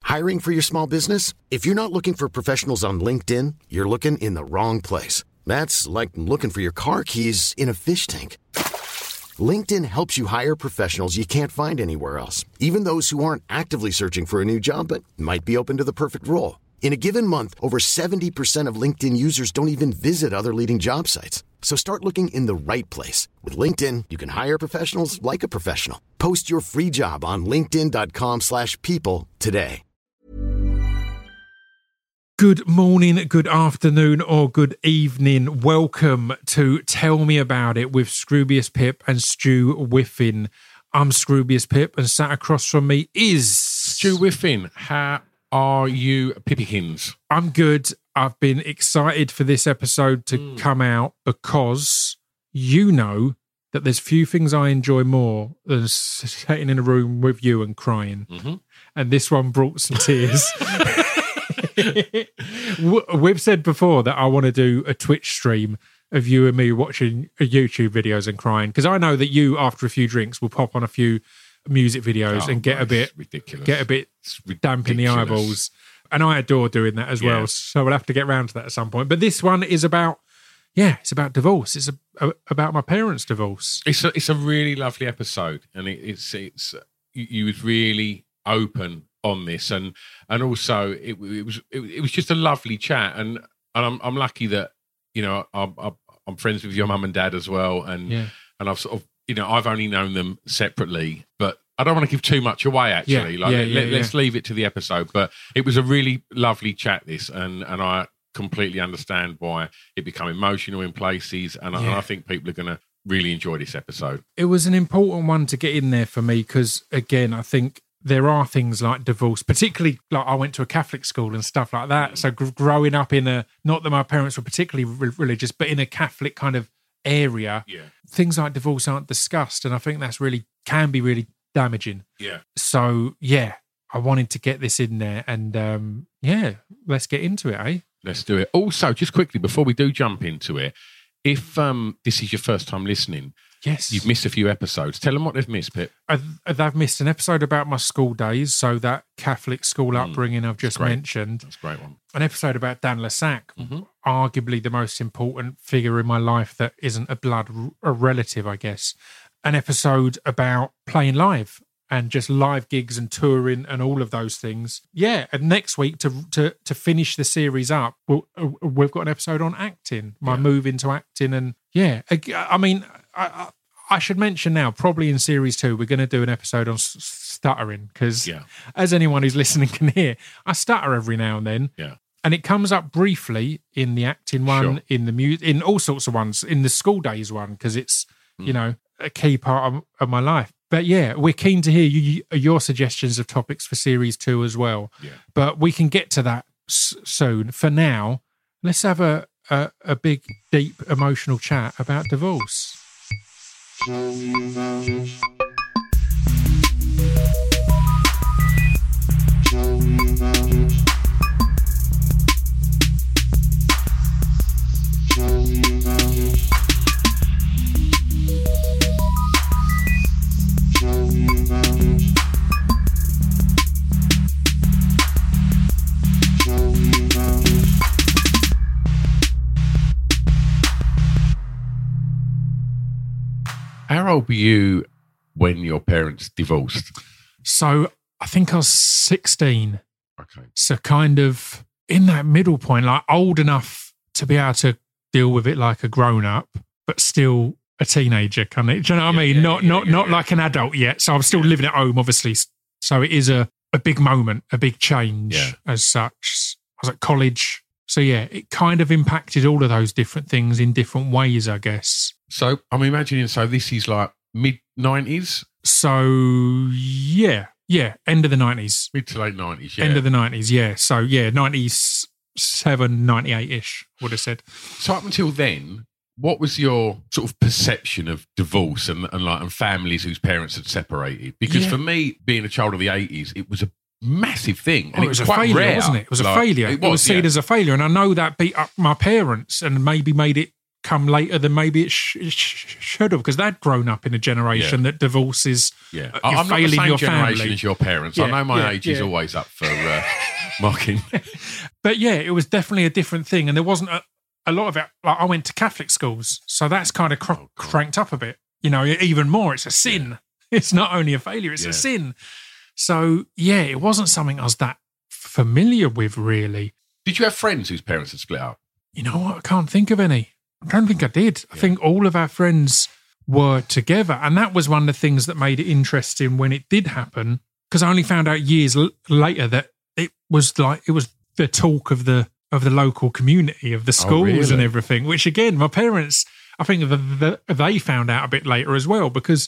Hiring for your small business? If you're not looking for professionals on LinkedIn, you're looking in the wrong place. That's like looking for your car keys in a fish tank. LinkedIn helps you hire professionals you can't find anywhere else, even those who aren't actively searching for a new job but might be open to the perfect role. In a given month, over 70% of LinkedIn users don't even visit other leading job sites. So start looking in the right place. With LinkedIn, you can hire professionals like a professional. Post your free job on linkedin.com/people today. Good morning, good afternoon, or good evening. Welcome to Tell Me About It with Scroobius Pip and Stu Whiffin. I'm Scroobius Pip, and sat across from me is... Stu Whiffin. How are you, Pippykins? I'm good. I've been excited for this episode to come out because you know that there's few things I enjoy more than sitting in a room with you and crying. Mm-hmm. And this one brought some tears. We've said before that I want to do a Twitch stream of you and me watching YouTube videos and crying, because I know that you, after a few drinks, will pop on a few music videos and get a bit damp in the eyeballs. And I adore doing that as well. So we'll have to get around to that at some point. But this one is about, it's about divorce. It's about my parents' divorce. It's a really lovely episode, and it's you was really open on this, and also it was just a lovely chat, and I'm lucky that I'm friends with your mum and dad as well, and I've sort of I've only known them separately, but I don't want to give too much away actually. Let's leave it to the episode. But it was a really lovely chat, this, and I completely understand why it became emotional in places, and I think people are going to really enjoy this episode. It was an important one to get in there for me because, again, I think there are things like divorce, particularly like I went to a Catholic school and stuff like that. So growing up in not that my parents were particularly religious, but in a Catholic kind of area, things like divorce aren't discussed. And I think that's can be really damaging. Yeah. So, I wanted to get this in there, and let's get into it, eh? Let's do it. Also, just quickly, before we do jump into it, if this is your first time listening, you've missed a few episodes. Tell them what they've missed, Pip. They've missed an episode about my school days, so that Catholic school upbringing I've just mentioned. That's a great one. An episode about Dan Lassac, arguably the most important figure in my life that isn't a relative, I guess. An episode about playing live and just live gigs and touring and all of those things. Yeah, and next week to finish the series up, we've got an episode on acting, my move into acting, and I mean, I should mention now, probably in series 2, we're going to do an episode on stuttering, because as anyone who's listening can hear, I stutter every now and then. Yeah. And it comes up briefly in the acting one, in the in all sorts of ones, in the school days one, because it's, a key part of my life. But we're keen to hear your suggestions of topics for series 2 as well. Yeah. But we can get to that soon. For now, let's have a big, deep, emotional chat about divorce. How old were you when your parents divorced? So I think I was 16. Okay. So kind of in that middle point, like old enough to be able to deal with it like a grown-up, but still a teenager, kind of. Do you know what I mean? Not like an adult yet. So I'm still living at home, obviously. So it is a big moment, a big change as such. I was at college. So it kind of impacted all of those different things in different ways, I guess. So I'm imagining, this is like mid-90s? So, end of the 90s. Mid to late 90s, End of the 90s, yeah. So, 97, 98-ish, would have said. So up until then, what was your sort of perception of divorce and families whose parents had separated? Because for me, being a child of the 80s, it was a massive thing. And it was quite a failure, rare, wasn't it? It was a failure. It was seen as a failure. And I know that beat up my parents and maybe made it come later than maybe it should have, because they'd grown up in a generation that divorce is I'm not failing the same your generation family. as your parents. I know my age is always up for mocking. But yeah, it was definitely a different thing. And there wasn't a lot of it. Like, I went to Catholic schools, so that's kind of cranked up a bit. You know, even more. It's a sin. It's not only a failure, it's a sin. So yeah, it wasn't something I was that familiar with, really. Did you have friends whose parents had split up? You know what? I can't think of any. I don't think I did. I think all of our friends were together. And that was one of the things that made it interesting when it did happen, because I only found out years later that it was the talk of the local community, of the schools and everything, which again, my parents, I think they found out a bit later as well, because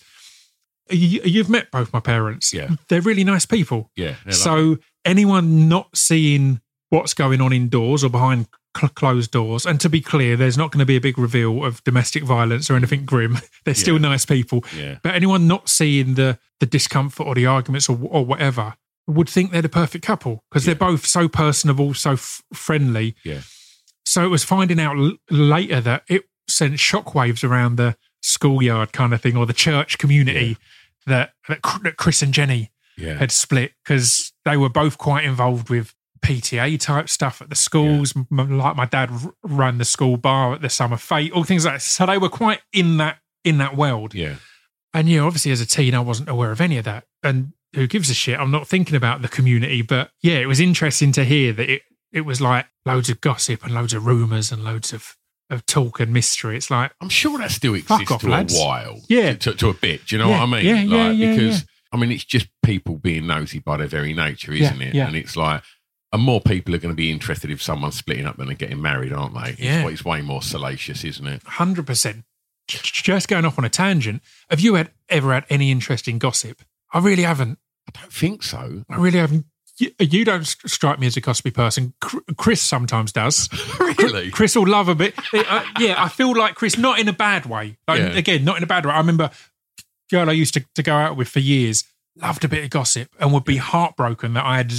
you've met both my parents. Yeah. They're really nice people. Yeah. So anyone not seeing what's going on indoors or behind closed doors, and to be clear, there's not going to be a big reveal of domestic violence or anything grim. They're still nice people. Yeah. But anyone not seeing the discomfort or the arguments or whatever would think they're the perfect couple, because they're both so personable, so friendly. Yeah. So it was finding out later that it sent shockwaves around the schoolyard kind of thing, or the church community, that Chris and Jenny had split, because they were both quite involved with PTA type stuff at the schools. Like my dad ran the school bar at the Summer Fete, all things like that. So they were quite in that world. Yeah. And obviously as a teen, I wasn't aware of any of that. And who gives a shit? I'm not thinking about the community. But yeah, it was interesting to hear that it was like loads of gossip and loads of rumours and loads of talk and mystery. It's like, I'm sure that still exists off, to lads. a while. Yeah. To a bit. Do you know what I mean? Yeah, because I mean, it's just people being nosy by their very nature, isn't it? Yeah. And it's like, and more people are going to be interested if someone's splitting up than are getting married, aren't they? Yeah. It's way more salacious, isn't it? 100%. Just going off on a tangent, have you ever had any interest in gossip? I really haven't. I don't think so. I really haven't. You don't strike me as a gossipy person. Chris sometimes does. Really? Chris will love a bit. I feel like Chris, not in a bad way. Again, not in a bad way. I remember a girl I used to go out with for years loved a bit of gossip and would be heartbroken that I had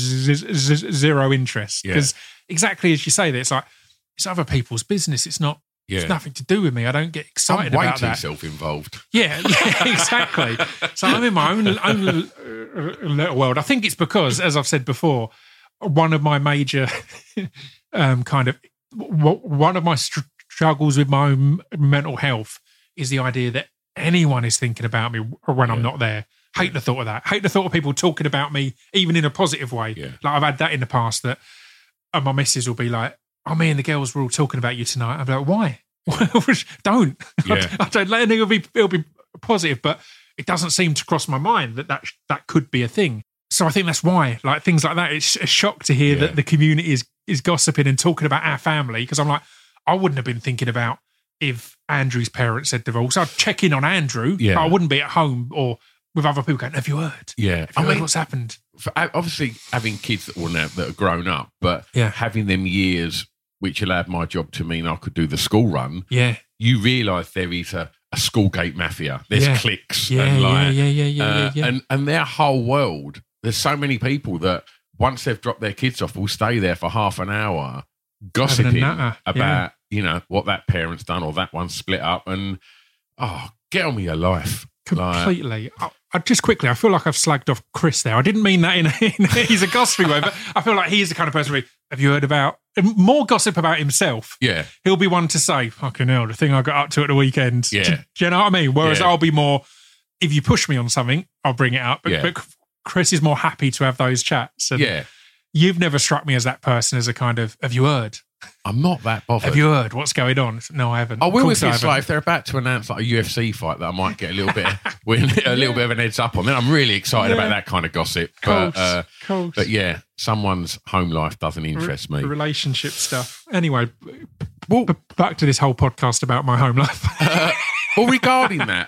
zero interest. Because exactly as you say, that it's like, it's other people's business. It's not. It's nothing to do with me. I don't get excited about that. I'm way too self-involved. Yeah, exactly. So I'm in my own little world. I think it's because, as I've said before, one of my major one of my struggles with my own mental health is the idea that anyone is thinking about me when I'm not there. Hate the thought of that. Hate the thought of people talking about me, even in a positive way. Yeah. Like I've had that in the past, that my missus will be like, "Oh, me and the girls were all talking about you tonight." I'll be like, "Why? Don't." Yeah. I don't let it'll be positive, but it doesn't seem to cross my mind that could be a thing. So I think that's why, like things like that, it's a shock to hear that the community is gossiping and talking about our family, because I'm like, I wouldn't have been thinking about if Andrew's parents had divorced. I'd check in on Andrew, but I wouldn't be at home or with other people going, "Have you heard? Yeah. Have you heard what's happened?" Obviously, having kids that are grown up, but having them years, which allowed my job to mean I could do the school run. Yeah. You realise there is a Schoolgate mafia. There's cliques. And their whole world, there's so many people that once they've dropped their kids off will stay there for half an hour gossiping about, what that parent's done or that one's split up, and get on with your life. Completely. I feel like I've slagged off Chris there. I didn't mean that in he's a gossipy way, but I feel like he's the kind of person have you heard about more gossip about himself? Yeah. He'll be one to say, "Fucking hell, the thing I got up to at the weekend." Yeah. Do you know what I mean? Whereas I'll be more, if you push me on something, I'll bring it up. But Chris is more happy to have those chats. And you've never struck me as that person, as a kind of, "Have you heard?" I'm not that bothered. Have you heard what's going on? No, I haven't. I will if it's like if they're about to announce like a UFC fight that I might get a little bit of an heads up on. Then I'm really excited about that kind of gossip. But yeah, someone's home life doesn't interest me. Relationship stuff. Anyway, back to this whole podcast about my home life. Well, regarding that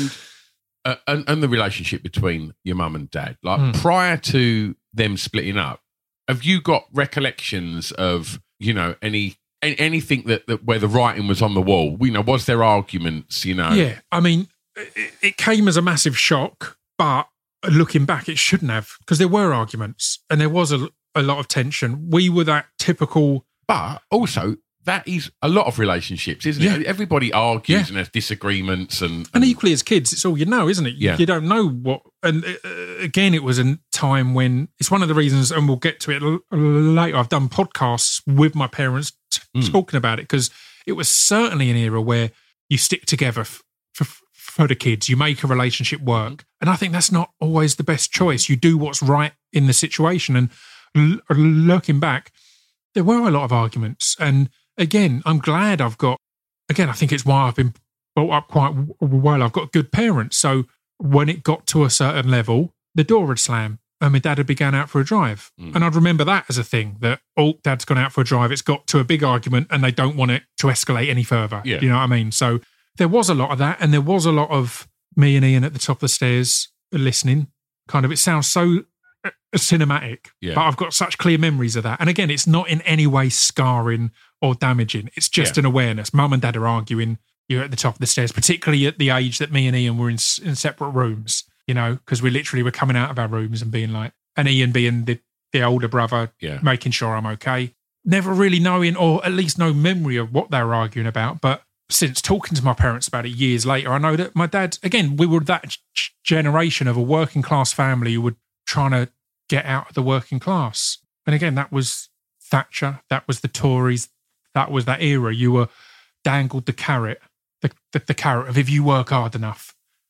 and the relationship between your mum and dad, like prior to them splitting up, have you got recollections of anything that where the writing was on the wall? Was there arguments? Yeah, I mean, it came as a massive shock, but looking back, it shouldn't have, because there were arguments and there was a lot of tension. We were that typical, but also that is a lot of relationships, isn't it? Everybody argues and has disagreements. And equally as kids, it's all you know, isn't it? Yeah. You don't know what... And again, it was a time when... It's one of the reasons, and we'll get to it later, I've done podcasts with my parents talking about it, because it was certainly an era where you stick together for the kids. You make a relationship work. And I think that's not always the best choice. You do what's right in the situation. And looking back, there were a lot of arguments. And again, I'm glad I think it's why I've been brought up quite well. I've got good parents. So when it got to a certain level, the door would slam and my dad would be going out for a drive. And I'd remember that as a thing, that, dad's gone out for a drive. It's got to a big argument and they don't want it to escalate any further. Yeah. You know what I mean? So there was a lot of that. And there was a lot of me and Ian at the top of the stairs listening. Kind of, it sounds so cinematic, but I've got such clear memories of that. And again, it's not in any way scarring or damaging. It's just an awareness. Mum and dad are arguing. You're at the top of the stairs, particularly at the age that me and Ian were in separate rooms, you know, because we literally were coming out of our rooms and being like, and Ian being the older brother, making sure I'm okay. Never really knowing, or at least no memory of what they were arguing about. But since talking to my parents about it years later, I know that my dad, again, we were that generation of a working class family who were trying to get out of the working class. And again, that was Thatcher, that was the Tories, that was that era. You were dangled the carrot, the carrot of if you work hard enough,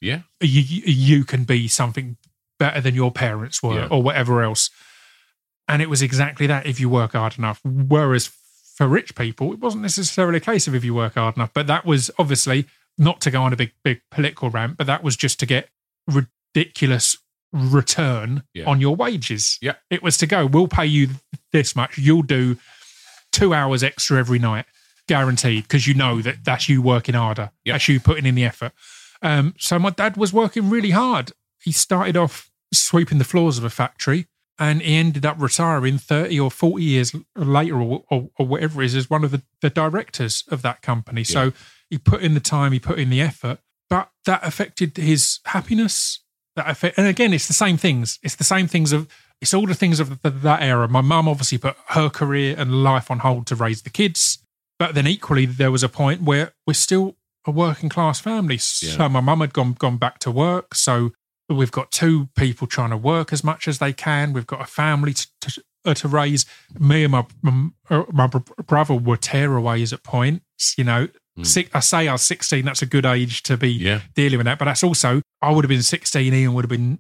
you can be something better than your parents were or whatever else. And it was exactly that, if you work hard enough. Whereas for rich people, it wasn't necessarily a case of if you work hard enough. But that was obviously not to go on a big political rant, but that was just to get ridiculous return on your wages. Yeah. It was to go, we'll pay you this much. You'll do 2 hours extra every night, guaranteed, because you know that that's you working harder. Yeah. That's you putting in the effort. So my dad was working really hard. He started off sweeping the floors of a factory, and he ended up retiring 30 or 40 years later or whatever it is as one of the directors of that company. Yeah. So he put in the time, he put in the effort, but that affected his happiness. And again, it's the same things. It's all the things of that era. My mum obviously put her career and life on hold to raise the kids. But then equally, there was a point where we're still a working class family. So my mum had gone back to work. So we've got two people trying to work as much as they can. We've got a family to raise. Me and my brother were tearaways at points, you know. I say I was 16, that's a good age to be dealing with that. But that's also, I would have been 16, Ian would have been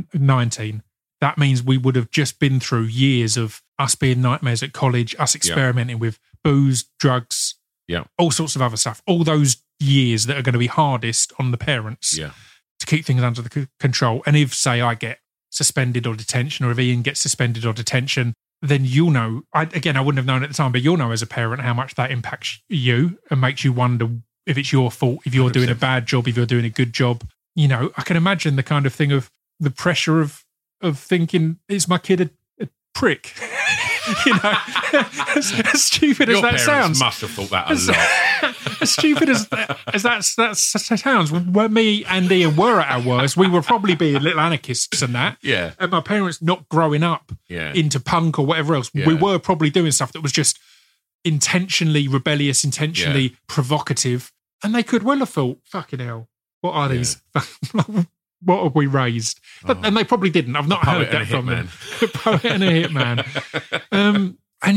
19. That means we would have just been through years of us being nightmares at college, us experimenting with booze, drugs, all sorts of other stuff. All those years that are going to be hardest on the parents to keep things under the control. And if, say, I get suspended or detention, or if Ian gets suspended or detention, then you'll know, I wouldn't have known at the time, but you'll know as a parent how much that impacts you and makes you wonder if it's your fault, if you're 100%. Doing a bad job, if you're doing a good job. You know, I can imagine the kind of thing of the pressure of thinking, is my kid a prick? You know, as stupid as that sounds. Your parents must have thought that a lot. As stupid as that sounds, when me and Ian were at our worst, we were probably being little anarchists and that. Yeah. And my parents not growing up into punk or whatever else. Yeah. We were probably doing stuff that was just intentionally rebellious, intentionally provocative. And they could well have thought, fucking hell, what are these? What have we raised? And they probably didn't. I've not heard that from them. A poet and a hitman.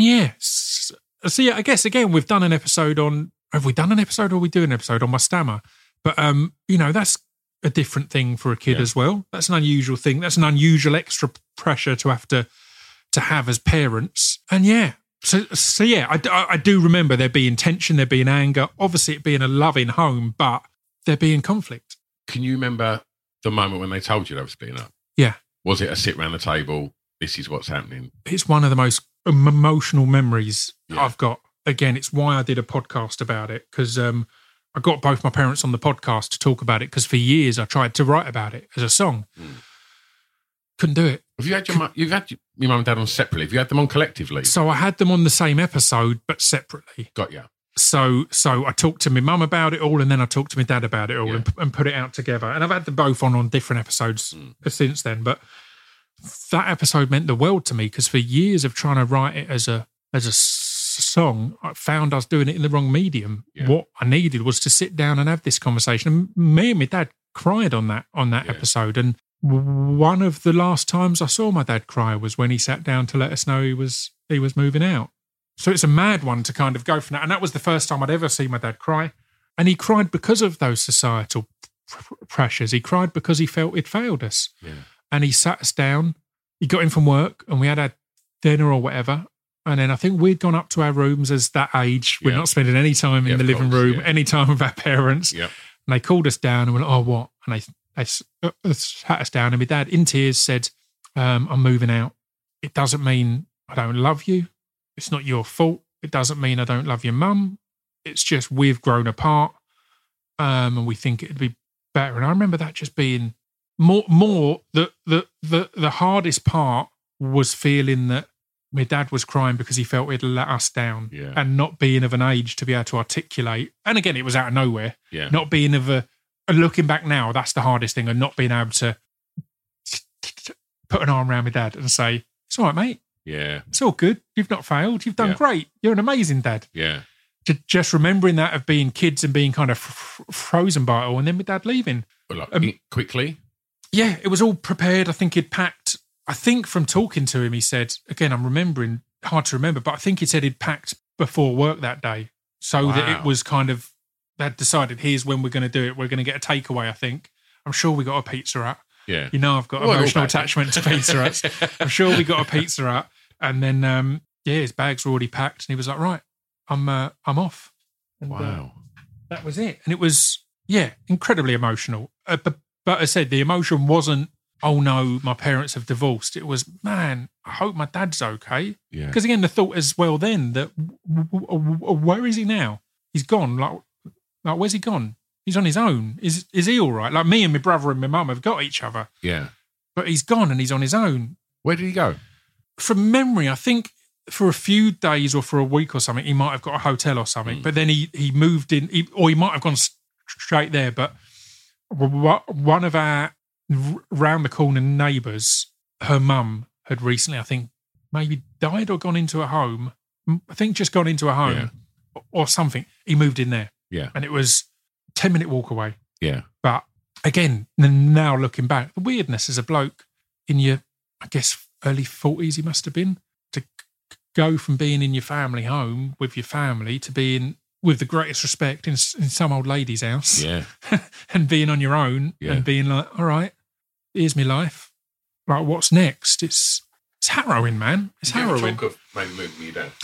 So I guess, again, we've done an episode on... Have we done an episode, or are we doing an episode on my stammer? But, you know, that's a different thing for a kid as well. That's an unusual thing. That's an unusual extra pressure to have to have as parents. And I do remember there being tension, there being anger, obviously it being a loving home, but there being conflict. Can you remember the moment when they told you they were splitting up? Yeah. Was it a sit round the table, this is what's happening? It's one of the most emotional memories I've got. Again, it's why I did a podcast about it, because I got both my parents on the podcast to talk about it, because for years I tried to write about it as a song. Couldn't do it. Have you had your mum and dad on separately? Have you had them on collectively? So I had them on the same episode, but separately. Got you. So I talked to my mum about it all, and then I talked to my dad about it all, and put it out together. And I've had them both on different episodes since then. But that episode meant the world to me, because for years of trying to write it as a song, I found I was doing it in the wrong medium. Yeah. What I needed was to sit down and have this conversation. And me and my dad cried on that episode. And one of the last times I saw my dad cry was when he sat down to let us know he was moving out. So it's a mad one to kind of go from that. And that was the first time I'd ever seen my dad cry. And he cried because of those societal pressures. He cried because he felt it failed us. Yeah. And he sat us down. He got in from work and we had our dinner or whatever. And then I think we'd gone up to our rooms as that age. We're not spending any time in the living room, any time with our parents. Yep. And they called us down and went, oh, what? And they sat us down and my dad, in tears, said, I'm moving out. It doesn't mean I don't love you. It's not your fault. It doesn't mean I don't love your mum. It's just we've grown apart and we think it'd be better. And I remember that just being more the hardest part was feeling that my dad was crying because he felt he'd let us down and not being of an age to be able to articulate. And again, it was out of nowhere. Yeah. Not being looking back now, that's the hardest thing, and not being able to put an arm around my dad and say, it's all right, mate. Yeah. It's all good. You've not failed. You've done great. You're an amazing dad. Yeah. Just remembering that of being kids and being kind of frozen by it all, and then my dad leaving. Well, quickly? Yeah, it was all prepared. I think he'd packed, I think from talking to him, he said, again, I'm remembering, hard to remember, but I think he said he'd packed before work that day so that it was kind of, they'd decided, here's when we're going to do it. We're going to get a takeaway, I think. I'm sure we got a Pizza Hut. Yeah. You know, I've got emotional attachment to Pizza Huts. I'm sure we got a Pizza Hut. And then, his bags were already packed and he was like, right, I'm off. And, wow. That was it. And it was, incredibly emotional. But as I said, the emotion wasn't, oh no, my parents have divorced. It was, man, I hope my dad's okay. Yeah. Because again, the thought as well then that, where is he now? He's gone. Like where's he gone? He's on his own. Is he all right? Like me and my brother and my mum have got each other. Yeah. But he's gone and he's on his own. Where did he go? From memory, I think for a few days or for a week or something, he might have got a hotel or something. But then he moved in, or he might have gone straight there. But one of our round the corner neighbours, her mum had recently, I think, maybe died or gone into a home. I think just gone into a home or something. He moved in there. Yeah. And it was a 10-minute walk away. Yeah. But again, now looking back, the weirdness as a bloke in your, I guess, early 40s he must have been, to go from being in your family home with your family to being, with the greatest respect, in some old lady's house. Yeah. And being on your own and being like, all right, here's my life. Like, what's next? It's harrowing, man. It's harrowing. Talk of maybe moving you down?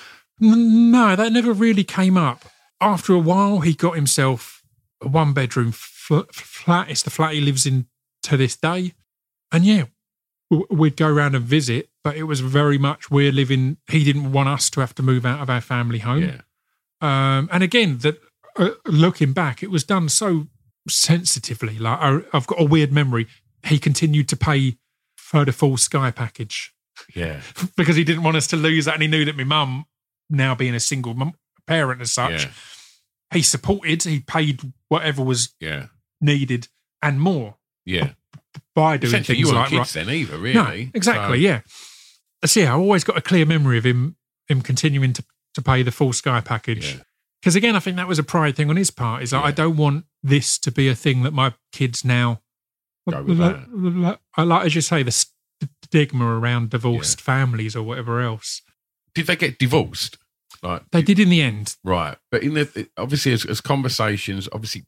No, that never really came up. After a while, he got himself a one-bedroom flat. It's the flat he lives in to this day. And we'd go around and visit, but it was very much we're living, he didn't want us to have to move out of our family home. Yeah. And again, that looking back, it was done so sensitively. Like, I've got a weird memory. He continued to pay for the full Sky package. Yeah. Because he didn't want us to lose that. And he knew that my mum, now being a single parent as such, he supported, he paid whatever was needed and more. Yeah. By doing things you weren't like kids then either, really. No, exactly, So I always got a clear memory of him continuing to pay the full Sky package. Because again, I think that was a pride thing on his part. Is like, I don't want this to be a thing that my kids now go with that. I like, as you say, the stigma around divorced families or whatever else. Did they get divorced? Like they did in the end, right? But in the obviously, as conversations, obviously,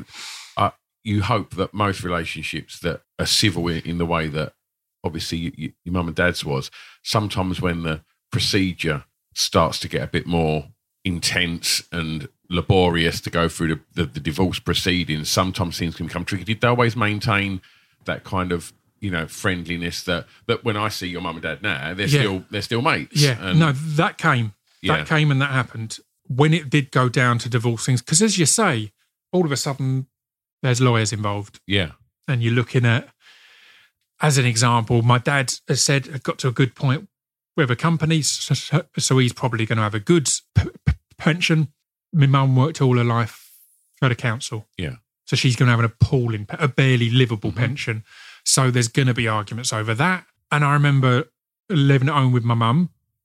you hope that most relationships that are civil in the way that obviously your mum and dad's was. Sometimes when the procedure starts to get a bit more intense and laborious to go through the divorce proceedings, sometimes things can become tricky. Did they always maintain that kind of friendliness that when I see your mum and dad now, they're still mates? Yeah, no, that came. That came and that happened when it did go down to divorce things. Because as you say, all of a sudden there's lawyers involved. Yeah. And you're looking at, as an example, my dad has said, had got to a good point with a company, so he's probably going to have a good pension. My mum worked all her life for the council. Yeah. So she's going to have an appalling, a barely livable pension. So there's going to be arguments over that. And I remember living at home with my mum,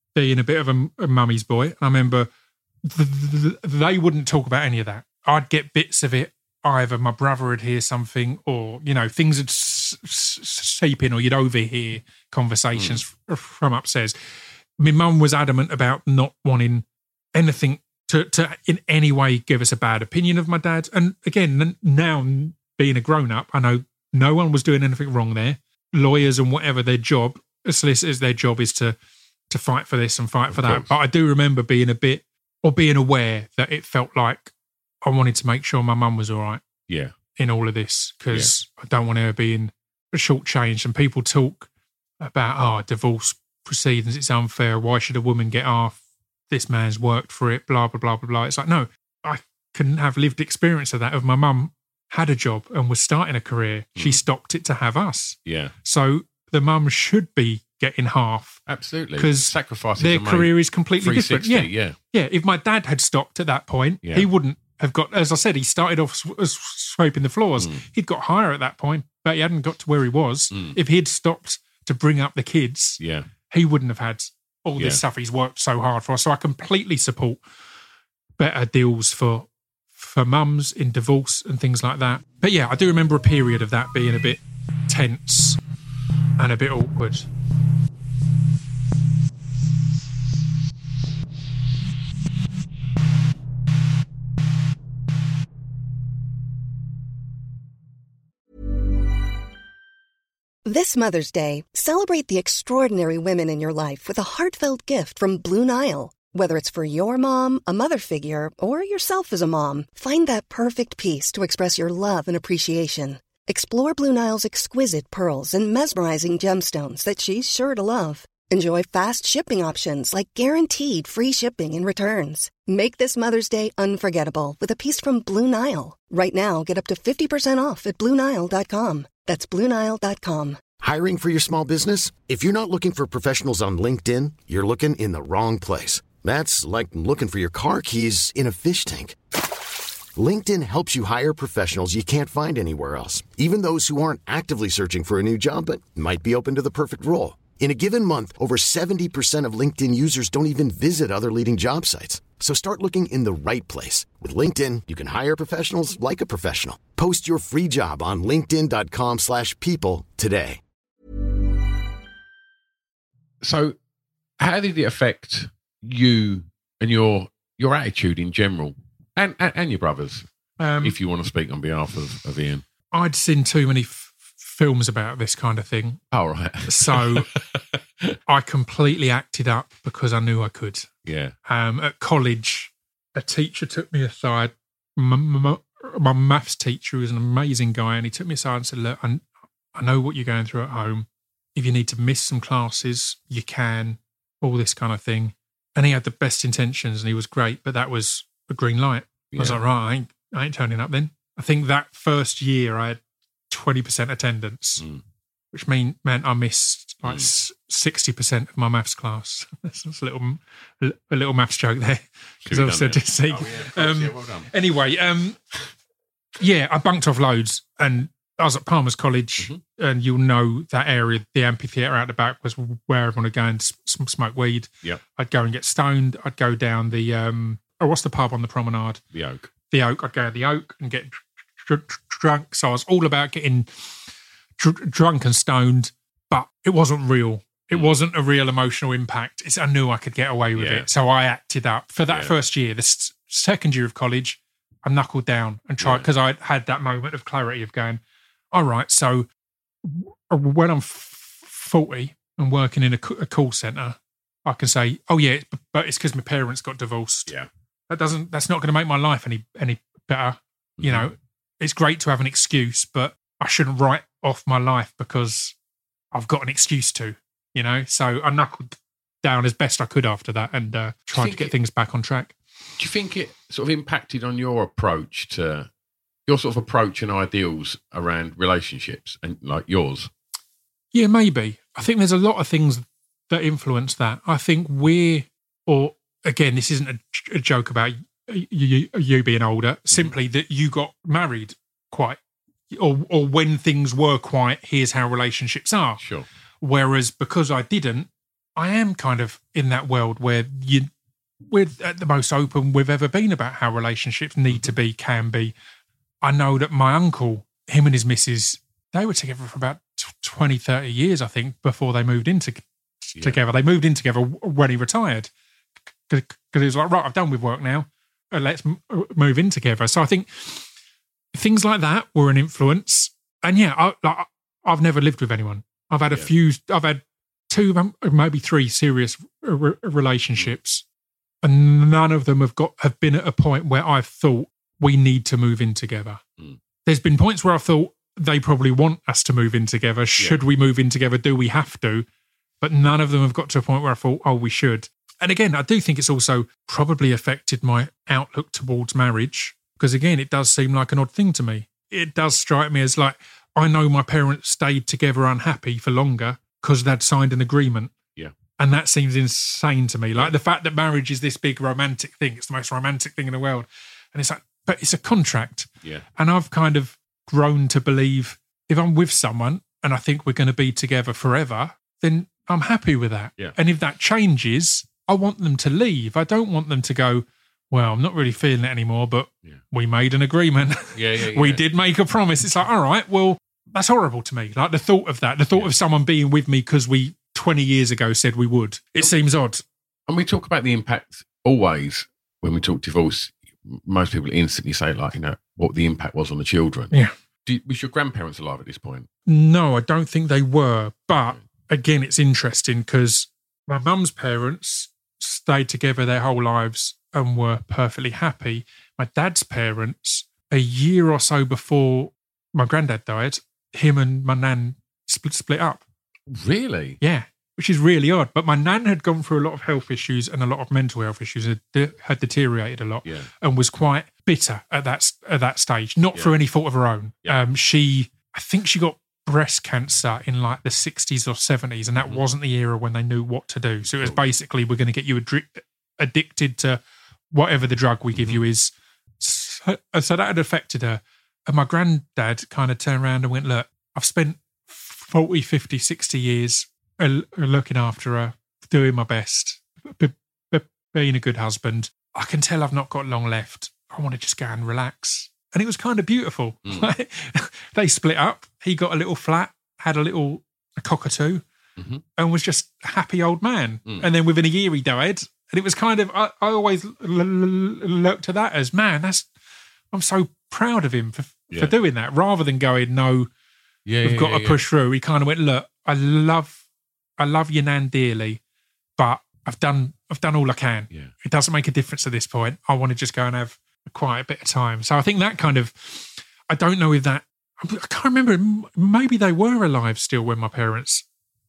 being a bit of a mummy's boy. And I remember they wouldn't talk about any of that. I'd get bits of it. Either my brother would hear something, or things would seep in, or you'd overhear conversations from upstairs. My mum was adamant about not wanting anything to in any way give us a bad opinion of my dad. And again, now being a grown up, I know no one was doing anything wrong there. Lawyers and whatever their job, solicitors, their job is to fight for this and fight for that. But I do remember being being aware that it felt like I wanted to make sure my mum was all right. Yeah. In all of this, because I don't want her being shortchanged. And people talk about, divorce proceedings, it's unfair. Why should a woman get half? This man's worked for it, blah, blah, blah, blah, blah. It's like, no, I couldn't have lived experience of that. Of my mum had a job and was starting a career. She stopped it to have us. Yeah. So the mum should be getting half. Absolutely. Because sacrifices their career is completely different. Yeah. Yeah. If my dad had stopped at that point, he wouldn't have got, as I said, he started off sweeping the floors. He'd got higher at that point, but he hadn't got to where he was. If he'd stopped to bring up the kids, he wouldn't have had all this stuff he's worked so hard for. So I completely support better deals for mums in divorce and things like that. But yeah, I do remember a period of that being a bit tense and a bit awkward. This Mother's Day, celebrate the extraordinary women in your life with a heartfelt gift from Blue Nile. Whether it's for your mom, a mother figure, or yourself as a mom, find that perfect piece to express your love and appreciation. Explore Blue Nile's exquisite pearls and mesmerizing gemstones that she's sure to love. Enjoy fast shipping options like guaranteed free shipping and returns. Make this Mother's Day unforgettable with a piece from Blue Nile. Right now, get up to 50% off at BlueNile.com. That's BlueNile.com. Hiring for your small business? If you're not looking for professionals on LinkedIn, you're looking in the wrong place. That's like looking for your car keys in a fish tank. LinkedIn helps you hire professionals you can't find anywhere else, even those who aren't actively searching for a new job but might be open to the perfect role. In a given month, over 70% of LinkedIn users don't even visit other leading job sites. So start looking in the right place. With LinkedIn, you can hire professionals like a professional. Post your free job on linkedin.com/people today. So how did it affect you and your attitude in general, and your brothers, if you want to speak on behalf of Ian? I'd seen too many films about this kind of thing. Oh, right. So I completely acted up because I knew I could. Yeah. At college, a teacher took me aside. My maths teacher was an amazing guy, and he took me aside and said, look, I know what you're going through at home. If you need to miss some classes, you can, all this kind of thing. And he had the best intentions and he was great, but that was a green light. I was like, right, I ain't turning up then. I think that first year I had 20% attendance, which meant I missed like 60% of my maths class. That's a little maths joke there. Because I was said to see. Well done. Anyway, I bunked off loads, and I was at Palmer's College, and you'll know that area, the amphitheatre out the back was where everyone would go and smoke weed. Yeah, I'd go and get stoned. I'd go down the, what's the pub on the promenade? The Oak. The Oak. I'd go to the Oak and get drunk. So I was all about getting drunk and stoned, but it wasn't real. It wasn't a real emotional impact. I knew I could get away with it. So I acted up. For that first year, the second year of college, I knuckled down and tried, because I had that moment of clarity of going, all right, so when I'm 40 and working in a call centre, I can say, oh yeah, but it's because my parents got divorced. Yeah, that's not going to make my life any better. You know, it's great to have an excuse, but I shouldn't write off my life because I've got an excuse to. You know, so I knuckled down as best I could after that and tried to get things back on track. Do you think it sort of impacted on your approach to your sort of approach and ideals around relationships and like yours? Yeah, maybe. I think there's a lot of things that influence that. I think again, this isn't a joke about you being older, simply that you got married quite, or when things were quite, here's how relationships are. Sure. Whereas because I didn't, I am kind of in that world where we're at the most open we've ever been about how relationships need to be, can be. I know that my uncle, him and his missus, they were together for about 20, 30 years, I think, before they moved in together. They moved in together when he retired because he was like, right, I've done with work now. Let's move in together. So I think things like that were an influence. And yeah, I've never lived with anyone. I've had I've had 2, maybe 3 serious relationships, and none of them have been at a point where I've thought we need to move in together. There's been points where I've thought they probably want us to move in together. Should we move in together? Do we have to? But none of them have got to a point where I thought, oh, we should. And again, I do think it's also probably affected my outlook towards marriage, because again, it does seem like an odd thing to me. It does strike me as like, I know my parents stayed together unhappy for longer because they'd signed an agreement. Yeah. And that seems insane to me. Like the fact that marriage is this big romantic thing, it's the most romantic thing in the world. And it's like, but it's a contract. Yeah. And I've kind of grown to believe if I'm with someone and I think we're going to be together forever, then I'm happy with that. Yeah. And if that changes, I want them to leave. I don't want them to go, well, I'm not really feeling it anymore, but we made an agreement. We did make a promise. It's like, all right, well, that's horrible to me. Like the thought of that, the thought of someone being with me because we 20 years ago said we would. It seems odd. And we talk about the impact always when we talk divorce. Most people instantly say, like, you know, what the impact was on the children. Yeah. Was your grandparents alive at this point? No, I don't think they were. But again, it's interesting because my mum's parents stayed together their whole lives and were perfectly happy. My dad's parents, a year or so before my granddad died, him and my nan split up. Really? Yeah, which is really odd. But my nan had gone through a lot of health issues and a lot of mental health issues, had deteriorated a lot, and was quite bitter at that stage, not through any fault of her own. I think she got breast cancer in like the 60s or 70s, and that wasn't the era when they knew what to do. So it was basically, we're going to get you addicted to whatever the drug we give you is. So that had affected her. And my granddad kind of turned around and went, look, I've spent 40, 50, 60 years looking after her, doing my best, being a good husband. I can tell I've not got long left. I want to just go and relax. And it was kind of beautiful. They split up. He got a little flat, had a cockatoo, and was just a happy old man. And then within a year he died. And it was kind of, I always looked at that as, man, I'm so proud of him for doing that, rather than going, no, we've got to push through. He kind of went, look, I love your nan dearly, but I've done all I can. Yeah. It doesn't make a difference at this point. I want to just go and have quite a bit of time. So I think that kind of, I don't know if that, I can't remember, maybe they were alive still when my parents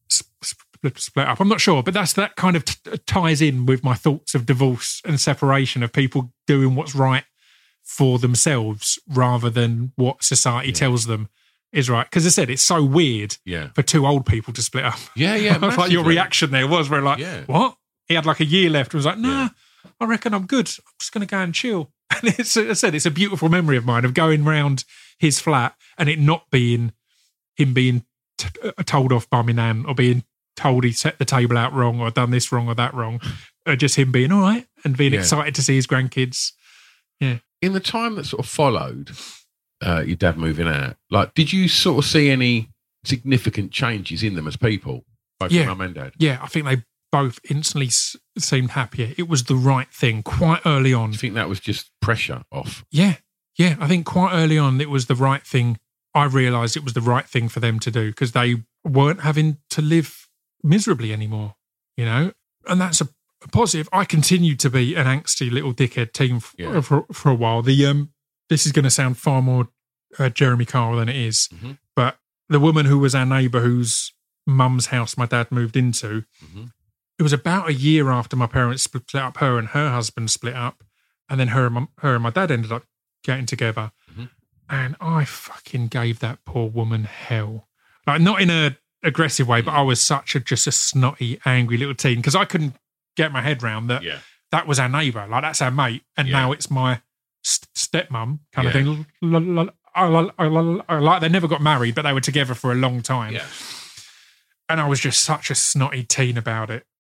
split up. I'm not sure, but that kind of ties in with my thoughts of divorce and separation, of people doing what's right for themselves rather than what society tells them is right. Because I said, it's so weird for 2 old people to split up. Yeah. Like your reaction there was where like, what? He had like a year left and was like, nah, I reckon I'm good. I'm just going to go and chill. And I said, it's a beautiful memory of mine of going round his flat and it not being him being told off by my nan, or being told he set the table out wrong or done this wrong or that wrong. Just him being all right and being excited to see his grandkids. Yeah. In the time that sort of followed your dad moving out, like, did you sort of see any significant changes in them as people, both mum and dad? Yeah, I think they both instantly seemed happier. It was the right thing quite early on. Do you think that was just pressure off? Yeah. I think quite early on it was the right thing. I realised it was the right thing for them to do because they weren't having to live miserably anymore, you know? And that's a positive. I continued to be an angsty little dickhead teen for a while. This is going to sound far more Jeremy Kyle than it is, but the woman who was our neighbour, whose mum's house my dad moved into, it was about a year after my parents split up, her and her husband split up, and then her and my dad ended up getting together. And I fucking gave that poor woman hell. Like, not in a aggressive way, but I was just a snotty, angry little teen because I couldn't get my head round that that was our neighbour. Like, that's our mate. And now it's my stepmom kind of thing. Like, they never got married, but they were together for a long time. Yeah. And I was just such a snotty teen about it.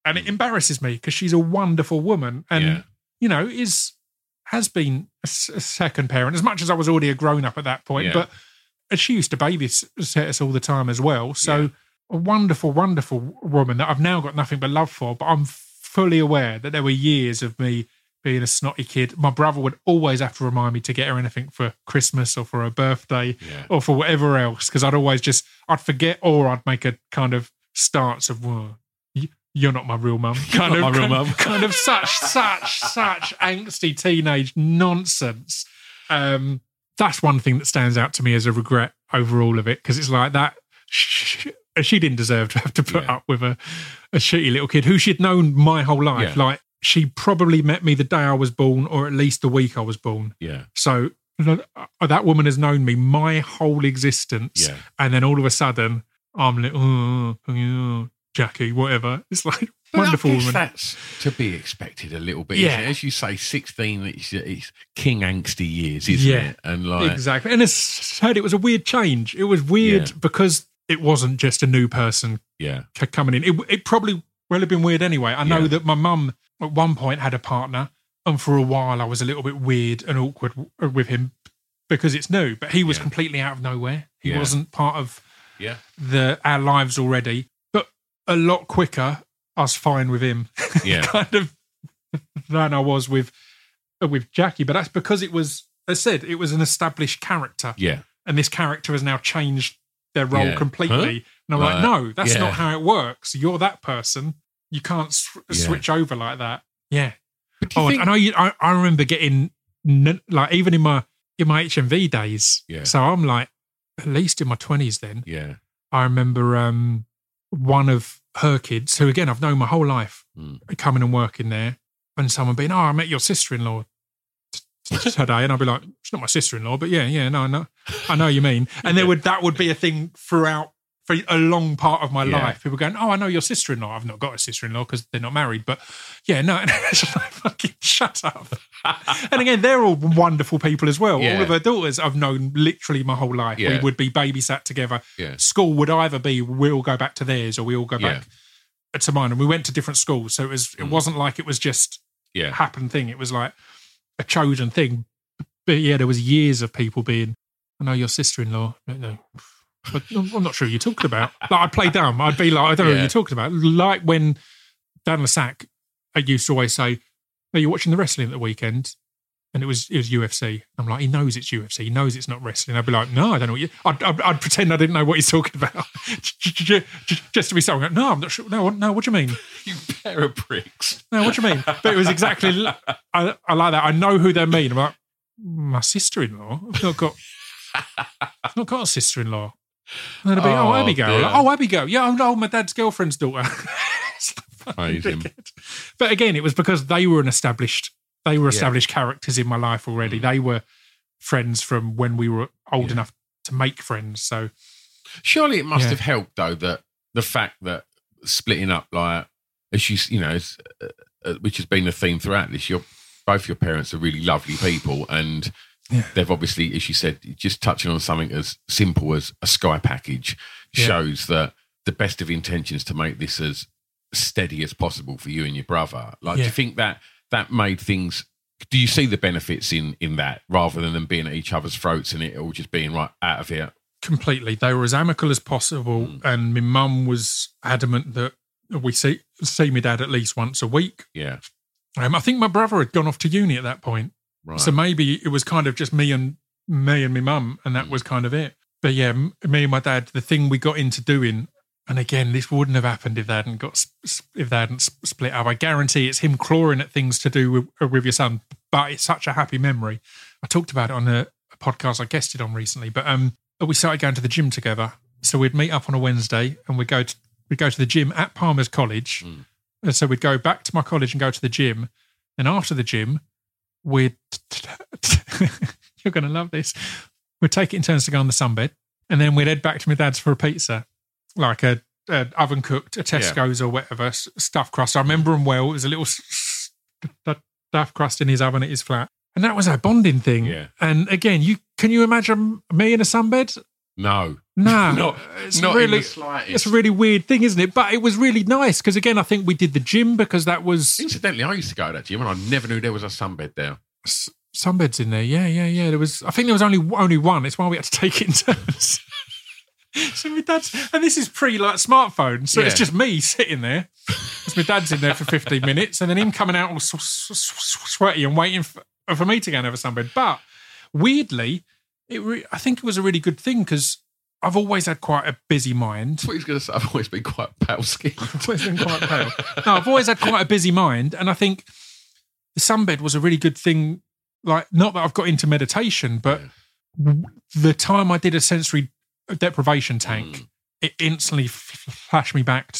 And it embarrasses me because she's a wonderful woman and, you know, has been a second parent as much as I was already a grown up at that point. But she used to babysit us all the time as well. So a wonderful, wonderful woman that I've now got nothing but love for. But I'm fully aware that there were years of me being a snotty kid. My brother would always have to remind me to get her anything for Christmas or for her birthday or for whatever else, because I'd forget, or I'd make a kind of stance of, well, you're not my real mum. Kind of such angsty teenage nonsense. That's one thing that stands out to me as a regret over all of it, because it's like that. She didn't deserve to have to put up with a shitty little kid who she'd known my whole life. Like, she probably met me the day I was born, or at least the week I was born. Yeah. So that woman has known me my whole existence. Yeah. And then all of a sudden, I'm like, oh, Jackie, whatever. It's like, but wonderful woman. That's to be expected a little bit. Yeah. As you say, 16, it's king angsty years, isn't it? And like, exactly. And as I said, it was a weird change. It was weird because it wasn't just a new person coming in. It probably will have been weird anyway. I know that my mum at one point had a partner, and for a while I was a little bit weird and awkward with him because it's new, but he was completely out of nowhere. He wasn't part of our lives already, but a lot quicker I was fine with him kind of than I was with Jackie. But that's because it was, as I said, it was an established character. Yeah. And this character has now changed their role completely. And I'm like, no, that's not how it works. You're that person. You can't switch over like that. Yeah. I remember getting, like, even in my HMV days. Yeah. So I'm like, at least in my 20s then. Yeah. I remember one of her kids, who again I've known my whole life, coming and working there, and someone being, I met your sister-in-law today, and I'd be like, she's not my sister-in-law, but I know what you mean. And that would be a thing throughout for a long part of my life. People going, I know your sister-in-law. I've not got a sister-in-law because they're not married, but it's just like, fucking shut up. And again, they're all wonderful people as well. All of her daughters I've known literally my whole life. We would be babysat together. School would either be we all go back to theirs or we all go back to mine, and we went to different schools, so it wasn't like it was just a happened thing. It was like a chosen thing. But there was years of people being, I know your sister-in-law. No. I'm not sure who you're talking about. Like, I'd play dumb. I'd be like, I don't know who you're talking about. Like when Dan Lasac used to always say, are you watching the wrestling at the weekend? And it was UFC. I'm like, he knows it's UFC. He knows it's not wrestling. I'd be like, no, I don't know what I'd pretend I didn't know what he's talking about. Just to be so, no, I'm not sure. No, what do you mean? You pair of pricks. No, what do you mean? But it was exactly, I like that. I know who they mean. I'm like, my sister-in-law? I've not got a sister-in-law. And then I'd be, Abigail. Like, Abigail. Yeah, my dad's girlfriend's daughter. But again, it was because they were established characters in my life already. They were friends from when we were old enough to make friends. So surely it must have helped, though, that the fact that splitting up, like, as you know, which has been the theme throughout this, both your parents are really lovely people, and they've obviously, as you said, just touching on something as simple as a Sky package shows that the best of intentions to make this as steady as possible for you and your brother. Like, do you think that made things? Do you see the benefits in that, rather than them being at each other's throats and it all just being right out of here? Completely. They were as amicable as possible, and my mum was adamant that we see my dad at least once a week. Yeah. I think my brother had gone off to uni at that point. Right. So maybe it was kind of just me and my mum, and that was kind of it. But yeah, me and my dad, the thing we got into doing, and again, this wouldn't have happened if they hadn't split up. I guarantee it's him clawing at things to do with your son, but it's such a happy memory. I talked about it on a podcast I guested on recently, but we started going to the gym together. So we'd meet up on a Wednesday, and we'd go to the gym at Palmer's College. So we'd go back to my college and go to the gym. And after the gym, you're going to love this. We'd take it in turns to go on the sunbed, and then we'd head back to my dad's for a pizza, like a oven cooked, a Tesco's or whatever, stuffed crust. I remember them well. It was a little stuffed crust in his oven at his flat, and that was our bonding thing. Yeah. And again, can you imagine me in a sunbed? No. No, not in the slightest. It's a really weird thing, isn't it? But it was really nice because, again, I think we did the gym because that was... Incidentally, I used to go to that gym and I never knew there was a sunbed there. Sunbeds in there, yeah. There was. I think there was only one. It's why we had to take it in turns. So my dad's... And this is smartphone, so it's just me sitting there. Because my dad's in there for 15 minutes and then him coming out all sweaty and waiting for me to go and have a sunbed. But weirdly... I think it was a really good thing because I've always had quite a busy mind. I thought he was going to say I've always been quite pale-skinned. I've always been quite pale. No, I've always had quite a busy mind, and I think the sunbed was a really good thing. Like, not that I've got into meditation, but the time I did a sensory deprivation tank, it instantly flashed me back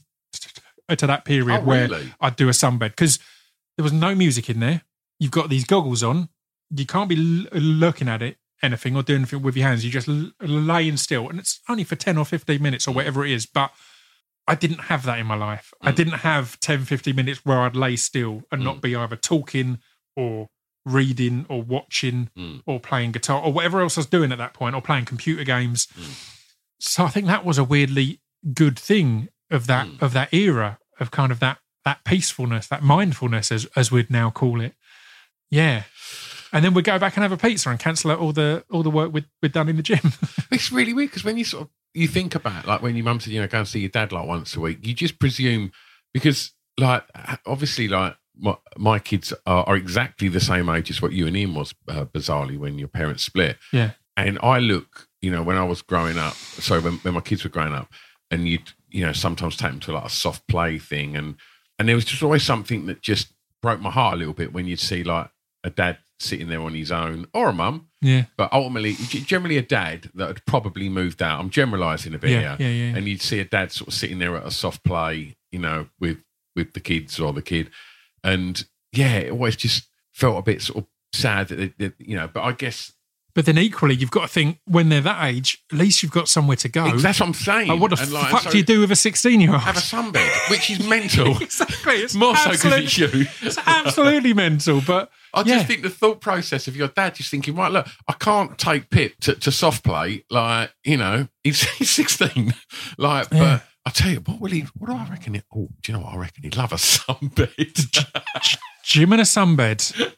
to that period where I'd do a sunbed because there was no music in there. You've got these goggles on. You can't be looking at anything or doing anything with your hands. You're just laying still, and it's only for 10 or 15 minutes or whatever it is. But I didn't have that in my life. I didn't have 10, 15 minutes where I'd lay still and not be either talking or reading or watching or playing guitar or whatever else I was doing at that point, or playing computer games. So I think that was a weirdly good thing of that era, of kind of that peacefulness, that mindfulness, as we'd now call it. Yeah. And then we'd go back and have a pizza and cancel out all the work we'd done in the gym. It's really weird because when you think about, like, when your mum said, go and see your dad like once a week, you just presume, because like obviously like my kids are exactly the same age as what you and Ian was, bizarrely, when your parents split. Yeah. And I look, when I was growing up, when my kids were growing up, and you'd sometimes take them to like a soft play thing, and there was just always something that just broke my heart a little bit when you'd see like a dad sitting there on his own, or a mum. Yeah. But ultimately, generally a dad that had probably moved out. I'm generalising a bit here. Yeah. And you'd see a dad sort of sitting there at a soft play, with the kids or the kid. And yeah, it always just felt a bit sort of sad that but I guess... But then equally, you've got to think, when they're that age, at least you've got somewhere to go. That's what I'm saying. Like, what the fuck do you do with a 16-year-old? Have a sunbed, which is mental. Exactly. It's more so because it's you. It's absolutely mental. But I just think the thought process of your dad just thinking, right, look, I can't take Pip to soft play. Like, he's 16. Like, but I tell you, what do I reckon? Do you know what I reckon? He'd love a sunbed. Gym and a sunbed.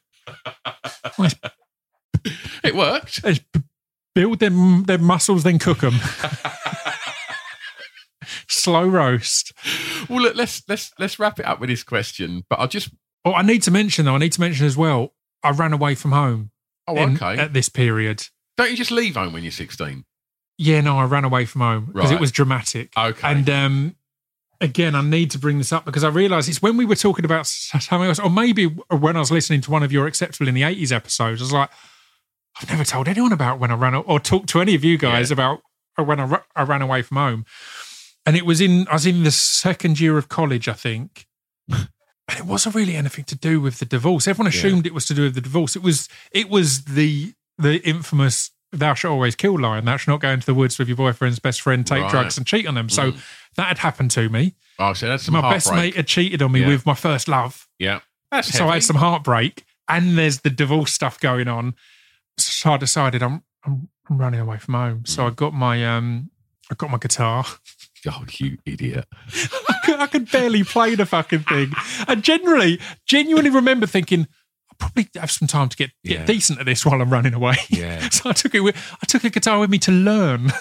It worked. Build them muscles, then cook them. Slow roast. Well, look, let's wrap it up with this question. But I need to mention as well, I ran away from home. Oh, okay. At this period. Don't you just leave home when you're 16? Yeah, no, I ran away from home because it was dramatic. Okay. And again, I need to bring this up because I realise it's when we were talking about something else, or maybe when I was listening to one of your Acceptable in the 80s episodes, I was like, I've never told anyone about when I ran, or talked to any of you guys about when I ran away from home. And I was in the second year of college, I think. And it wasn't really anything to do with the divorce. Everyone assumed it was to do with the divorce. It was the infamous "thou shalt always kill" line. Thou shalt not go into the woods with your boyfriend's best friend, take drugs and cheat on them. So that had happened to me. Oh, so that's some my heartbreak. best mate had cheated on me with my first love. Yeah. That's so I had some heartbreak, and there's the divorce stuff going on. So I decided I'm running away from home. So I got my guitar. Oh, you idiot. I could barely play the fucking thing. I genuinely remember thinking, I'll probably have some time to get decent at this while I'm running away. Yeah. So I took a guitar with me to learn.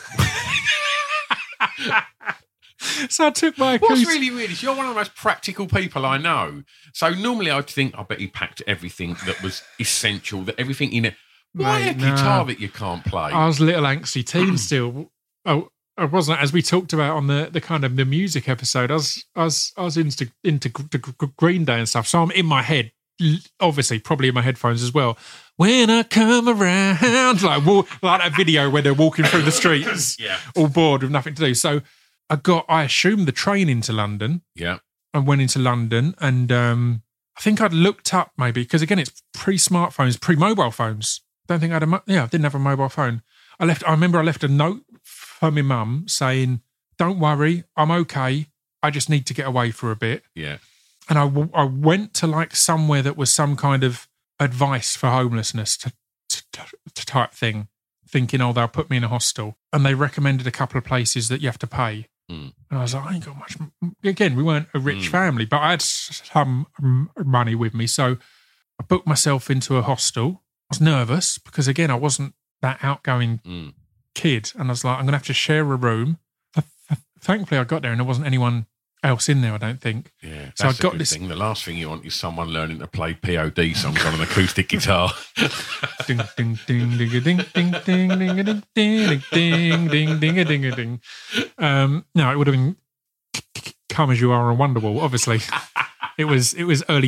So I took my acoustic. What's really weird is you're one of the most practical people I know. So normally I'd think, I bet he packed everything that was essential, that everything in it. Why a guitar that you can't play? I was a little angsty teen still. I wasn't, as we talked about on the kind of the music episode. I was into Green Day and stuff. So I'm in my head, obviously, probably in my headphones as well. When I come around, like that video where they're walking through the streets, all bored with nothing to do. So I assumed the train into London. Yeah, and went into London, and I think I'd looked up maybe because again it's pre-smartphones, pre-mobile phones. Don't think I didn't have a mobile phone. I remember I left a note for my mum saying, "Don't worry, I'm okay. I just need to get away for a bit." Yeah. And I went to like somewhere that was some kind of advice for homelessness to type thing. thinking, oh, they'll put me in a hostel. And they recommended a couple of places that you have to pay. And I was like, I ain't got much. Again, we weren't a rich family, but I had some money with me. So I booked myself into a hostel. I was nervous because, again, I wasn't that outgoing kid. And I was like, I'm going to have to share a room. Thankfully, I got there and there wasn't anyone else in there, I don't think. Yeah, so that's a good thing. The last thing you want is someone learning to play POD songs on an acoustic guitar. Ding, ding, ding, ding, ding, ding, ding, ding, ding, ding, ding, ding, ding, ding, ding. No, it would have been Come As You Are on Wonderwall, obviously. It was early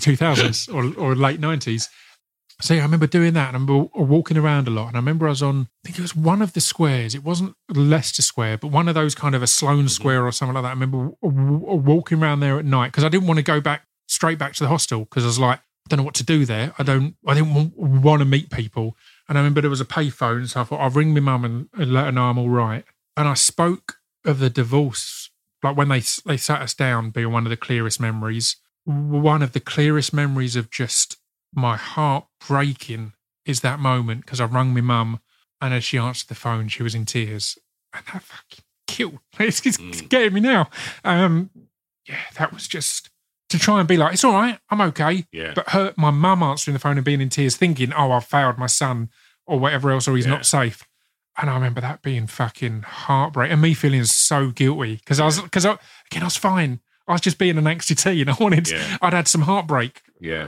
2000s or late 90s. So yeah, I remember doing that, and I remember walking around a lot. And I remember I was on, I think it was one of the squares. It wasn't Leicester Square, but one of those kind of a Sloane Square or something like that. I remember walking around there at night because I didn't want to go straight back to the hostel because I was like, I don't know what to do there. I didn't want to meet people. And I remember there was a payphone, so I thought I'll ring my mum and let her know I'm all right. And I spoke of the divorce, like when they sat us down, being one of the clearest memories. One of the clearest memories of just my heart breaking is that moment because I rang my mum, and as she answered the phone, she was in tears, and that fucking killed. It's getting me now. Yeah, that was just to try and be like, it's all right, I'm okay. Yeah. But my mum answering the phone and being in tears, thinking, oh, I've failed my son or whatever else, or he's not safe. And I remember that being fucking heartbreak, and me feeling so guilty because I was fine. I was just being an angsty teen. I'd had some heartbreak. Yeah.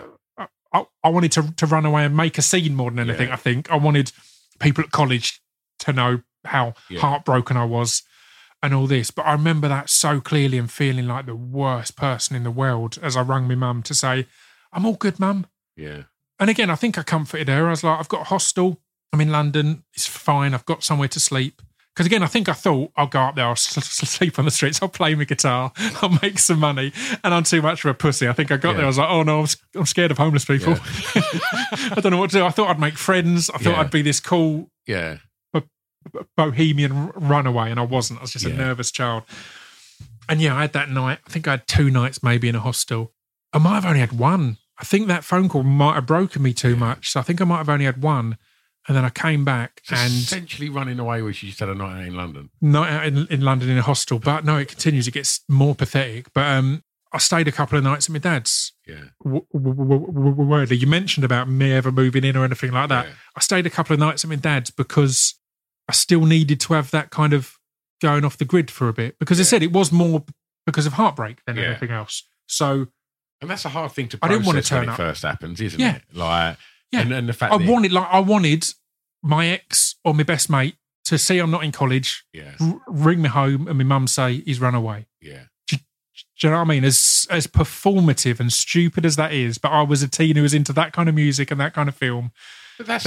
I wanted to run away and make a scene more than anything, I think. I wanted people at college to know how heartbroken I was and all this. But I remember that so clearly and feeling like the worst person in the world as I rang my mum to say, I'm all good, mum. Yeah. And again, I think I comforted her. I was like, I've got a hostel. I'm in London. It's fine. I've got somewhere to sleep. Because again, I thought I'll go up there, I'll sleep on the streets, I'll play my guitar, I'll make some money, and I'm too much of a pussy. I think I got there, I was like, oh no, I'm scared of homeless people. Yeah. I don't know what to do. I thought I'd make friends. I thought I'd be this cool bohemian runaway, and I wasn't. I was just a nervous child. And I had that night, I think I had 2 nights maybe in a hostel. I might have only had one. I think that phone call might have broken me too much, so I think I might have only had one. And then I came back and essentially running away, which you just had a night out in London. Not out in London in a hostel, but no, it continues. It gets more pathetic. But I stayed a couple of nights at my dad's. Yeah. Weirdly, you mentioned about me ever moving in or anything like that. Yeah. I stayed a couple of nights at my dad's because I still needed to have that kind of going off the grid for a bit. Because I said it was more because of heartbreak than anything else. So, and that's a hard thing to process. I didn't want to turn when it first happens, isn't it? Like. Yeah. And the fact I wanted my ex or my best mate to see I'm not in college, ring me home and my mum say he's run away. Yeah. Do you know what I mean? As performative and stupid as that is, but I was a teen who was into that kind of music and that kind of film. But that's,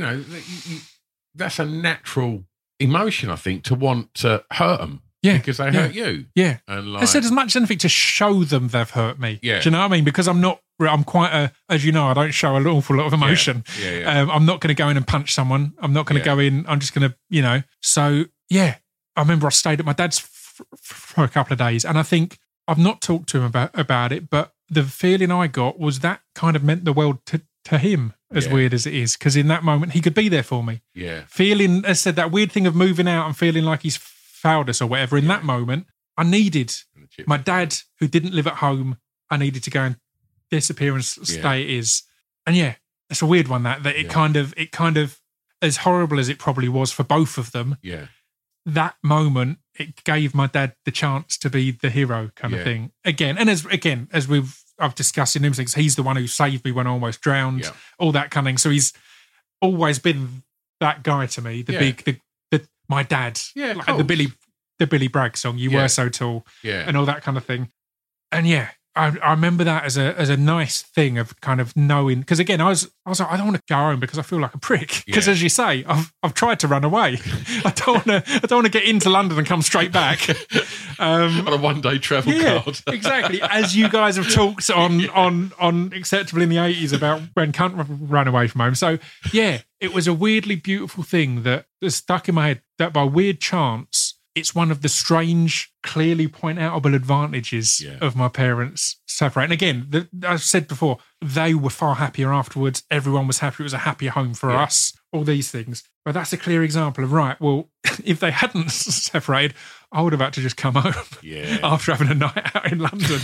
that's a natural emotion, I think, to want to hurt them. Yeah. Because they hurt you. Yeah. And I said as much as anything to show them they've hurt me. Yeah. Do you know what I mean? Because I'm quite as you know, I don't show an awful lot of emotion. Yeah. I'm not going to go in and punch someone. I'm not going to go in. I'm just going to, So, I remember I stayed at my dad's for a couple of days, and I think I've not talked to him about it, but the feeling I got was that kind of meant the world to him, as weird as it is, because in that moment he could be there for me. Yeah. Feeling, as I said, that weird thing of moving out and feeling like he's failed us or whatever. In that moment, I needed my dad, who didn't live at home. I needed to go and disappear and stay it is. And it's a weird one that it kind of, as horrible as it probably was for both of them, that moment, it gave my dad the chance to be the hero kind of thing. Again, and as I've discussed in him things, he's the one who saved me when I almost drowned, all that kind of thing. So he's always been that guy to me, my dad, like the Billy Bragg song, You Were So Tall, and all that kind of thing. And I remember that as a nice thing of kind of knowing, because again, I was like, I don't want to go home because I feel like a prick. Because as you say, I've tried to run away. I don't want to get into London and come straight back. On a one-day travel card. Exactly. As you guys have talked on Acceptable in the 80s about when cunt ran away from home. So it was a weirdly beautiful thing that stuck in my head that by weird chance, it's one of the strange, clearly point-outable advantages of my parents separating. Again, I've said before, they were far happier afterwards. Everyone was happy. It was a happier home for us, all these things. But that's a clear example of, right, well, if they hadn't separated, I would have had to just come home after having a night out in London.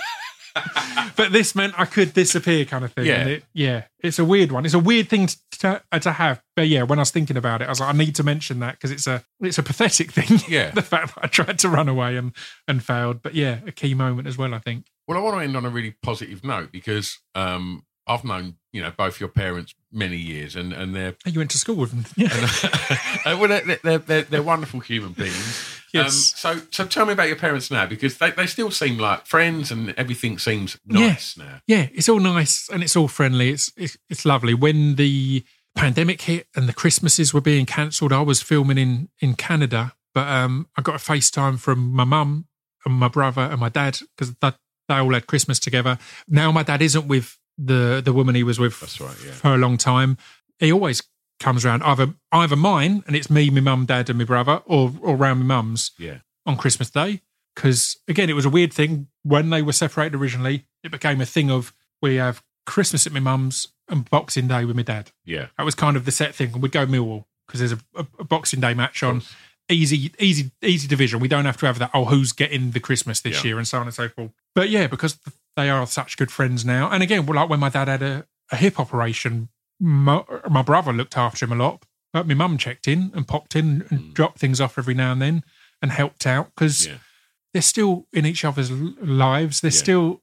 But this meant I could disappear, kind of thing. Yeah. And it's a weird one. It's a weird thing to have. But yeah, when I was thinking about it, I was like, I need to mention that because it's a pathetic thing. Yeah. The fact that I tried to run away and failed. But yeah, a key moment as well, I think. Well, I want to end on a really positive note because I've known, both your parents many years, and they're. You went to school with them. Yeah. Well, they're wonderful human beings. Yes. So tell me about your parents now, because they still seem like friends, and everything seems nice now. Yeah, it's all nice and it's all friendly. It's lovely. When the pandemic hit and the Christmases were being cancelled, I was filming in Canada, but I got a FaceTime from my mum and my brother and my dad because they all had Christmas together. Now my dad isn't with the woman he was with for a long time. He always comes around either mine, and it's me, my mum, dad and my brother, or around my mum's on Christmas Day. Because again, it was a weird thing when they were separated originally. It became a thing of we have Christmas at my mum's and Boxing Day with my dad. Yeah, that was kind of the set thing. And we'd go Millwall because there's a Boxing Day match on. Easy division. We don't have to have that, who's getting the Christmas this year and so on and so forth. But yeah, because they are such good friends now. And again, like when my dad had a hip operation, my brother looked after him a lot. But my mum checked in and popped in and dropped things off every now and then and helped out because they're still in each other's lives. They're still,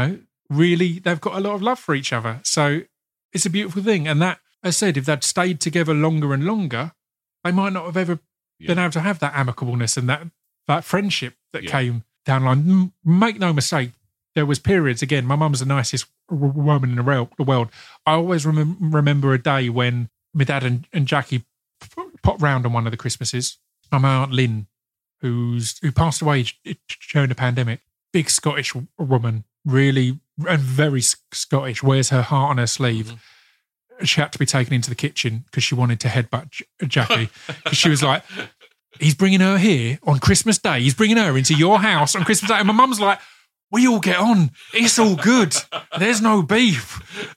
really, they've got a lot of love for each other. So it's a beautiful thing. And that, as I said, if they'd stayed together longer and longer, they might not have ever been able to have that amicableness and that friendship that came down the line. Make no mistake, there was periods, again, my mum's the nicest woman in the world. I always remember a day when my dad and Jackie popped round on one of the Christmases. My Aunt Lynn, who passed away during the pandemic, big Scottish woman, really, and very Scottish, wears her heart on her sleeve. Mm-hmm. She had to be taken into the kitchen because she wanted to headbutt Jackie. Because she was like, he's bringing her here on Christmas Day. He's bringing her into your house on Christmas Day. And my mum's like, we all get on. It's all good. There's no beef.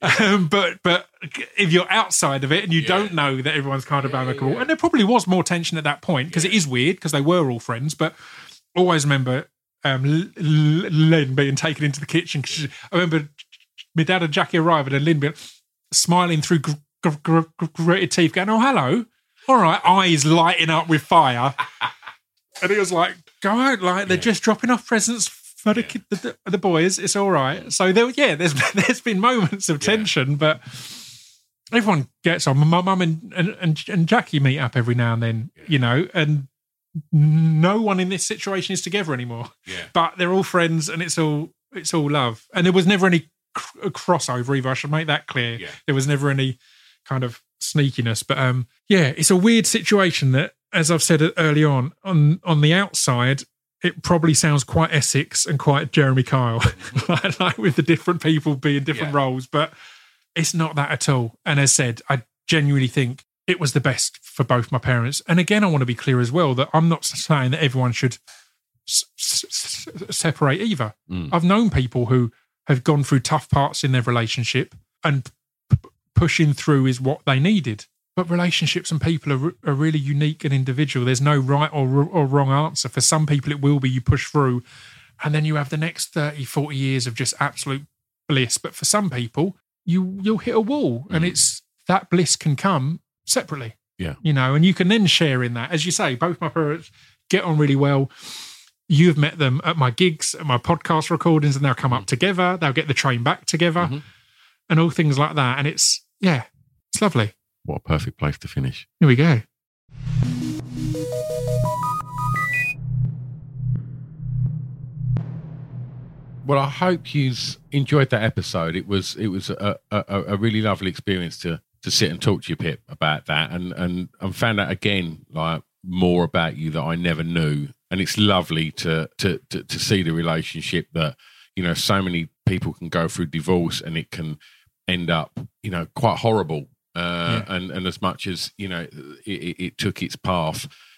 But if you're outside of it and you don't know that everyone's kind of amicable, and there probably was more tension at that point because it is weird because they were all friends. But always remember Lynn being taken into the kitchen. I remember my dad and Jackie arrived and Lynn being smiling through gritted teeth, going, "Oh, hello. All right," eyes lighting up with fire. And he was like, "Go out, like they're just dropping off presents for the boys. It's all right." So there's been moments of tension, but everyone gets on. My mum and Jackie meet up every now and then, and no one in this situation is together anymore. Yeah. But they're all friends, and it's all love. And there was never any crossover either. I should make that clear. Yeah. There was never any kind of sneakiness, but it's a weird situation that, as I've said early on the outside, it probably sounds quite Essex and quite Jeremy Kyle, like with the different people being different roles, but it's not that at all. And as said, I genuinely think it was the best for both my parents. And again, I want to be clear as well that I'm not saying that everyone should separate either. I've known people who have gone through tough parts in their relationship and pushing through is what they needed. But relationships and people are really unique and individual. There's no right or wrong answer. For some people, it will be you push through and then you have the next 30, 40 years of just absolute bliss. But for some people, you'll hit a wall and it's that bliss can come separately. Yeah. And you can then share in that. As you say, both my parents get on really well. You've met them at my gigs, at my podcast recordings, and they'll come up together. They'll get the train back together and all things like that. And it's lovely. What a perfect place to finish. Here we go. Well, I hope you enjoyed that episode. It was a really lovely experience to sit and talk to you, Pip, about that, and found out again like more about you that I never knew. And it's lovely to see the relationship that so many people can go through divorce and it can end up quite horrible. And as much as it took its path,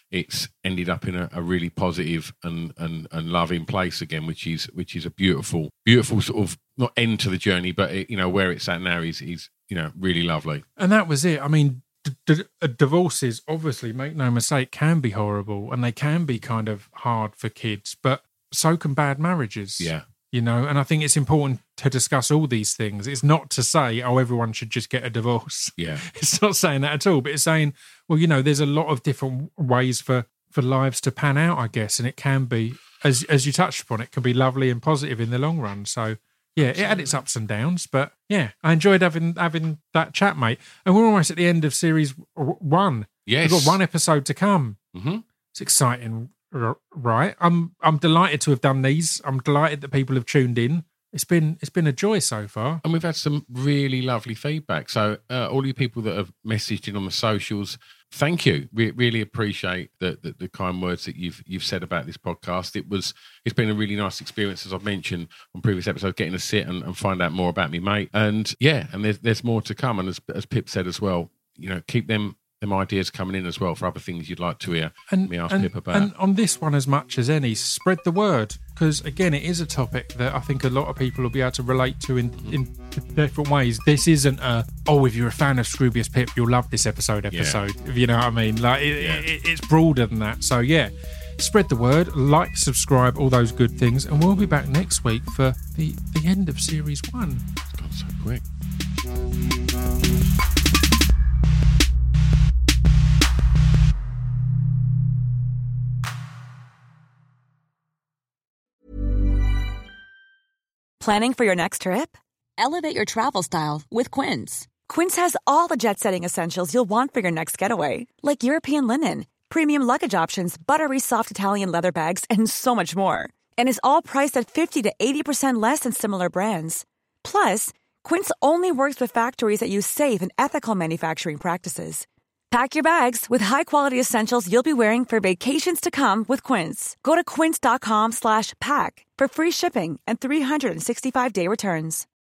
it's ended up in a really positive and loving place again, which is a beautiful sort of not end to the journey, but where it's at now is really lovely. And that was it. I mean, divorces, obviously, make no mistake, can be horrible and they can be kind of hard for kids, but so can bad marriages. Yeah. And I think it's important to discuss all these things. It's not to say, everyone should just get a divorce. Yeah. It's not saying that at all, but it's saying, well, there's a lot of different ways for lives to pan out, I guess. And it can be, as you touched upon, it can be lovely and positive in the long run. So, yeah, Absolutely. It had its ups and downs, but yeah, I enjoyed having that chat, mate. And we're almost at the end of series 1. Yes. We've got 1 episode to come. Mm-hmm. It's exciting. Right, I'm delighted to have done these. I'm delighted that people have tuned in. It's been a joy so far, and we've had some really lovely feedback. So all you people that have messaged in on the socials, thank you. We really appreciate the kind words that you've said about this podcast. It's been a really nice experience, as I've mentioned on previous episodes, getting to sit and find out more about me, mate. And and there's more to come. And as Pip said as well, keep them ideas coming in as well for other things you'd like to hear me ask Pip about. And on this one, as much as any, spread the word, because again, it is a topic that I think a lot of people will be able to relate to in different ways. This isn't if you're a fan of Scroobius Pip, you'll love this episode. Yeah. If you know what I mean. Like it's broader than that. So yeah, spread the word, like, subscribe, all those good things, and we'll be back next week for the end of series 1. It's gone so quick. Planning for your next trip? Elevate your travel style with Quince. Quince has all the jet-setting essentials you'll want for your next getaway, like European linen, premium luggage options, buttery soft Italian leather bags, and so much more. And is all priced at 50 to 80% less than similar brands. Plus, Quince only works with factories that use safe and ethical manufacturing practices. Pack your bags with high-quality essentials you'll be wearing for vacations to come with Quince. Go to quince.com/pack for free shipping and 365-day returns.